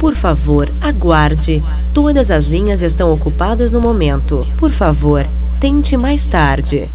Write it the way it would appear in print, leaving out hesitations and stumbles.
Por favor, aguarde. Todas as linhas estão ocupadas no momento. Por favor, tente mais tarde.